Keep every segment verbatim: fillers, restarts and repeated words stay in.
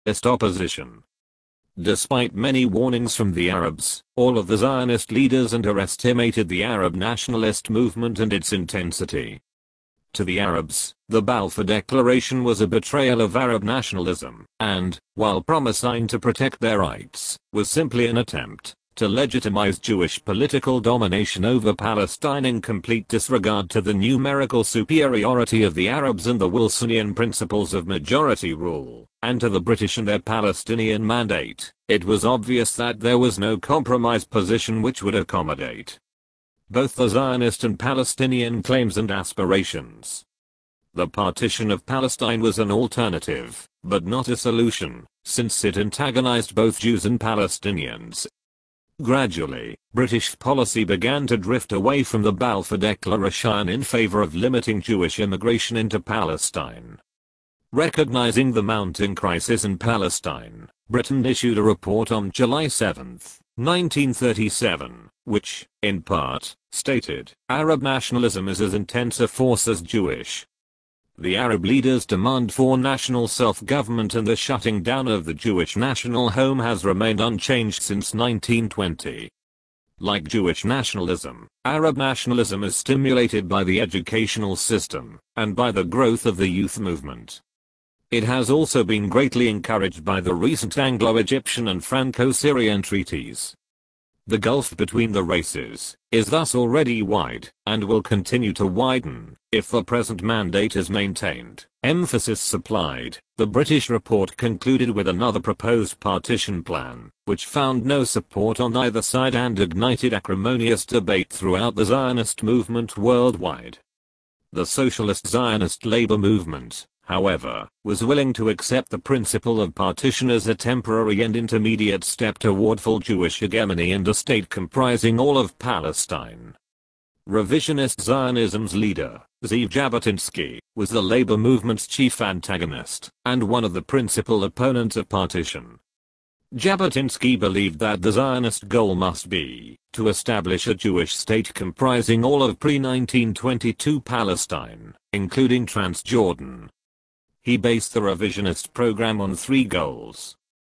Zionist opposition. Despite many warnings from the Arabs, all of the Zionist leaders underestimated the Arab nationalist movement and its intensity. To the Arabs, the Balfour Declaration was a betrayal of Arab nationalism, and, while promising to protect their rights, was simply an attempt to legitimize Jewish political domination over Palestine in complete disregard to the numerical superiority of the Arabs and the Wilsonian principles of majority rule, and to the British and their Palestinian mandate. It was obvious that there was no compromise position which would accommodate both the Zionist and Palestinian claims and aspirations. The partition of Palestine was an alternative, but not a solution, since it antagonized both Jews and Palestinians. Gradually, British policy began to drift away from the Balfour Declaration in favor of limiting Jewish immigration into Palestine. Recognizing the mounting crisis in Palestine, Britain issued a report on July seventh, nineteen thirty-seven, which, in part, stated, "Arab nationalism is as intense a force as Jewish." The Arab leaders' demand for national self-government and the shutting down of the Jewish national home has remained unchanged since nineteen twenty. Like Jewish nationalism, Arab nationalism is stimulated by the educational system, and by the growth of the youth movement. It has also been greatly encouraged by the recent Anglo-Egyptian and Franco-Syrian treaties. The gulf between the races is thus already wide, and will continue to widen, if the present mandate is maintained. Emphasis supplied. The British report concluded with another proposed partition plan, which found no support on either side and ignited acrimonious debate throughout the Zionist movement worldwide. The Socialist Zionist labor movement, however, was willing to accept the principle of partition as a temporary and intermediate step toward full Jewish hegemony and a state comprising all of Palestine. Revisionist Zionism's leader, Zeev Jabotinsky, was the labor movement's chief antagonist, and one of the principal opponents of partition. Jabotinsky believed that the Zionist goal must be to establish a Jewish state comprising all of pre nineteen twenty-two Palestine, including Transjordan. He based the revisionist program on three goals.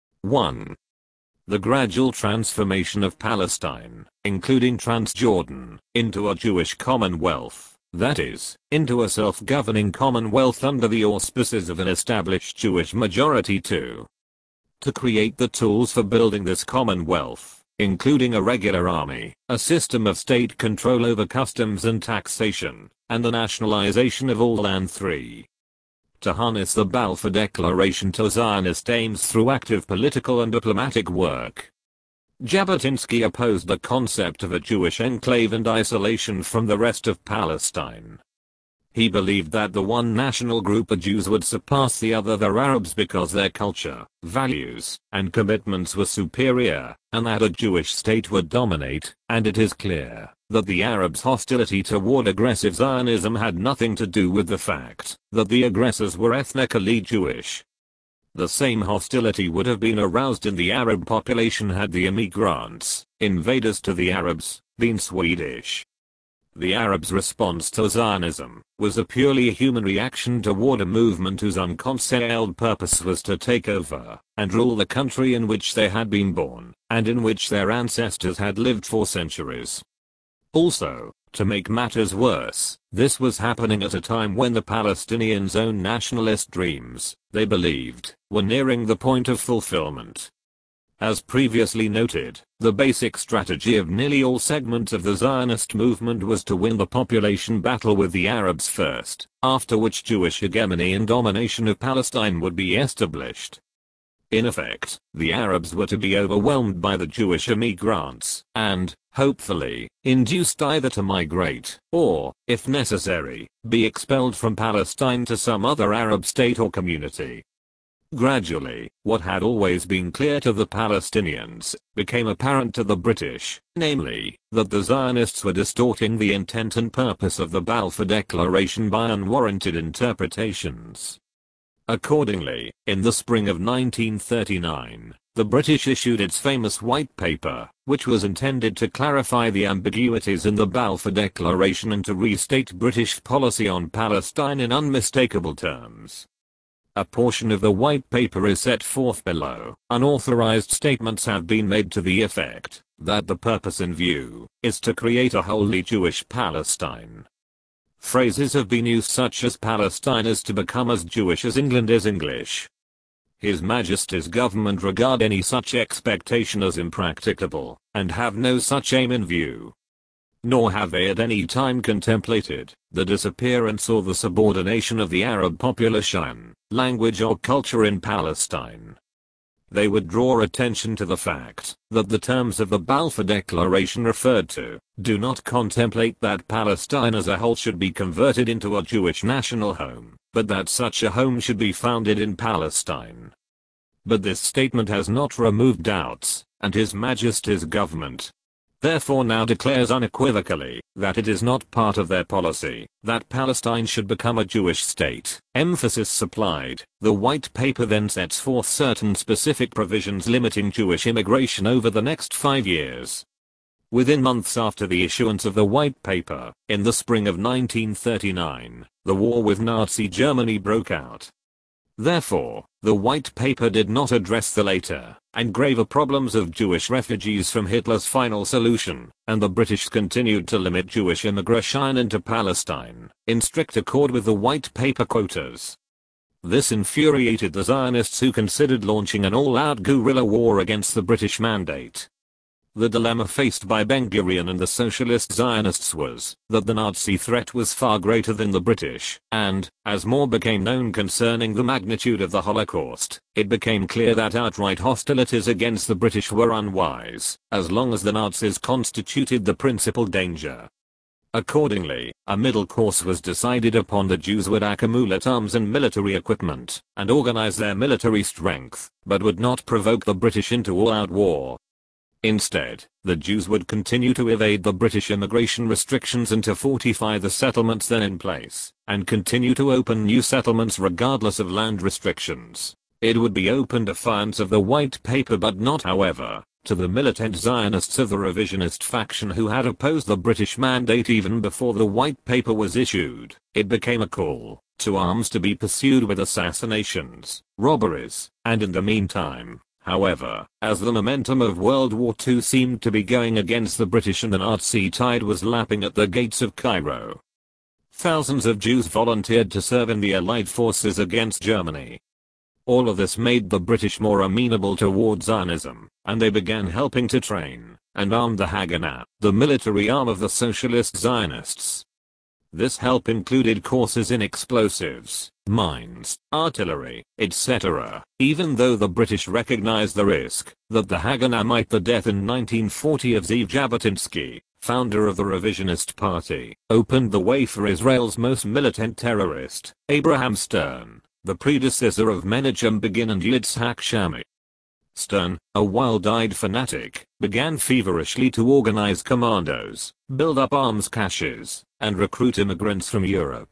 one. The gradual transformation of Palestine, including Transjordan, into a Jewish commonwealth, that is, into a self-governing commonwealth under the auspices of an established Jewish majority. two. To create the tools for building this commonwealth, including a regular army, a system of state control over customs and taxation, and the nationalization of all land. three. To harness the Balfour Declaration to Zionist aims through active political and diplomatic work. Jabotinsky opposed the concept of a Jewish enclave and isolation from the rest of Palestine. He believed that the one national group of Jews would surpass the other, the Arabs, because their culture, values, and commitments were superior, and that a Jewish state would dominate, and it is clear that the Arabs' hostility toward aggressive Zionism had nothing to do with the fact that the aggressors were ethnically Jewish. The same hostility would have been aroused in the Arab population had the immigrants, invaders to the Arabs, been Swedish. The Arabs' response to Zionism was a purely human reaction toward a movement whose unconcealed purpose was to take over and rule the country in which they had been born, and in which their ancestors had lived for centuries. Also, to make matters worse, this was happening at a time when the Palestinians' own nationalist dreams, they believed, were nearing the point of fulfillment. As previously noted, the basic strategy of nearly all segments of the Zionist movement was to win the population battle with the Arabs first, after which Jewish hegemony and domination of Palestine would be established. In effect, the Arabs were to be overwhelmed by the Jewish immigrants, and, hopefully, induced either to migrate, or, if necessary, be expelled from Palestine to some other Arab state or community. Gradually, what had always been clear to the Palestinians became apparent to the British, namely, that the Zionists were distorting the intent and purpose of the Balfour Declaration by unwarranted interpretations. Accordingly, in the spring of nineteen thirty-nine, the British issued its famous White Paper, which was intended to clarify the ambiguities in the Balfour Declaration and to restate British policy on Palestine in unmistakable terms. A portion of the white paper is set forth below. Unauthorized statements have been made to the effect that the purpose in view is to create a wholly Jewish Palestine. Phrases have been used such as Palestine is to become as Jewish as England is English. His Majesty's government regard any such expectation as impracticable, and have no such aim in view. Nor have they at any time contemplated the disappearance or the subordination of the Arab population, language or culture in Palestine. They would draw attention to the fact that the terms of the Balfour Declaration referred to do not contemplate that Palestine as a whole should be converted into a Jewish national home, but that such a home should be founded in Palestine. But this statement has not removed doubts, and His Majesty's government therefore now declares unequivocally that it is not part of their policy that Palestine should become a Jewish state. Emphasis supplied. The white paper then sets forth certain specific provisions limiting Jewish immigration over the next five years. Within months after the issuance of the white paper, in the spring of nineteen thirty-nine, the war with Nazi Germany broke out. Therefore, the white paper did not address the later and graver problems of Jewish refugees from Hitler's final solution, and the British continued to limit Jewish immigration into Palestine, in strict accord with the white paper quotas. This infuriated the Zionists, who considered launching an all-out guerrilla war against the British mandate. The dilemma faced by Ben-Gurion and the Socialist Zionists was that the Nazi threat was far greater than the British, and, as more became known concerning the magnitude of the Holocaust, it became clear that outright hostilities against the British were unwise, as long as the Nazis constituted the principal danger. Accordingly, a middle course was decided upon. The Jews would accumulate arms and military equipment, and organize their military strength, but would not provoke the British into all-out war. Instead, the Jews would continue to evade the British immigration restrictions and to fortify the settlements then in place, and continue to open new settlements regardless of land restrictions. It would be open defiance of the white paper, but not, however, to the militant Zionists of the revisionist faction who had opposed the British mandate even before the white paper was issued. It became a call to arms to be pursued with assassinations, robberies, and in the meantime, however, as the momentum of World War Two seemed to be going against the British and the Nazi tide was lapping at the gates of Cairo, thousands of Jews volunteered to serve in the Allied forces against Germany. All of this made the British more amenable toward Zionism, and they began helping to train and arm the Haganah, the military arm of the Socialist Zionists. This help included courses in explosives, mines, artillery, et cetera, even though the British recognized the risk that the Haganah might. The death in nineteen forty of Zeev Jabotinsky, founder of the Revisionist Party, opened the way for Israel's most militant terrorist, Abraham Stern, the predecessor of Menachem Begin and Yitzhak Shamir. Stern, a wild-eyed fanatic, began feverishly to organize commandos, build up arms caches, and recruit immigrants from Europe.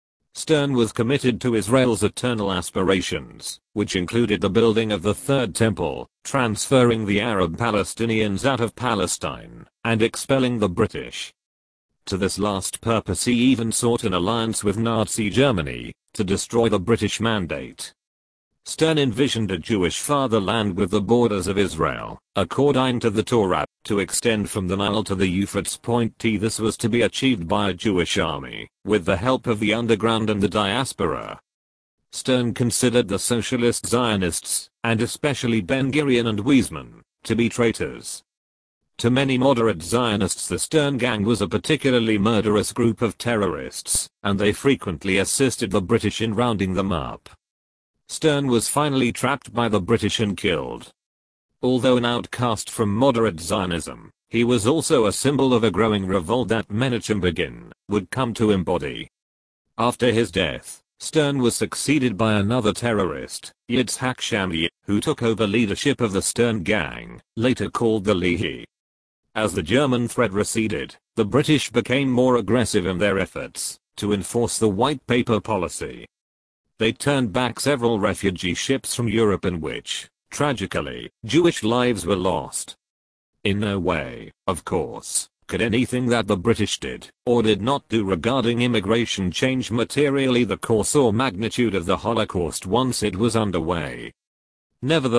Stern was committed to Israel's eternal aspirations, which included the building of the Third Temple, transferring the Arab Palestinians out of Palestine, and expelling the British. To this last purpose he even sought an alliance with Nazi Germany, to destroy the British mandate. Stern envisioned a Jewish fatherland with the borders of Israel, according to the Torah, to extend from the Nile to the Euphrates. Point T. This was to be achieved by a Jewish army, with the help of the underground and the diaspora. Stern considered the Socialist Zionists, and especially Ben-Gurion and Weizmann, to be traitors. To many moderate Zionists, the Stern Gang was a particularly murderous group of terrorists, and they frequently assisted the British in rounding them up. Stern was finally trapped by the British and killed. Although an outcast from moderate Zionism, he was also a symbol of a growing revolt that Menachem Begin would come to embody. After his death, Stern was succeeded by another terrorist, Yitzhak Shamir, who took over leadership of the Stern Gang, later called the Lehi. As the German threat receded, the British became more aggressive in their efforts to enforce the white paper policy. They turned back several refugee ships from Europe in which, tragically, Jewish lives were lost. In no way, of course, Could anything that the British did or did not do regarding immigration change materially the course or magnitude of the Holocaust once it was underway? Nevertheless,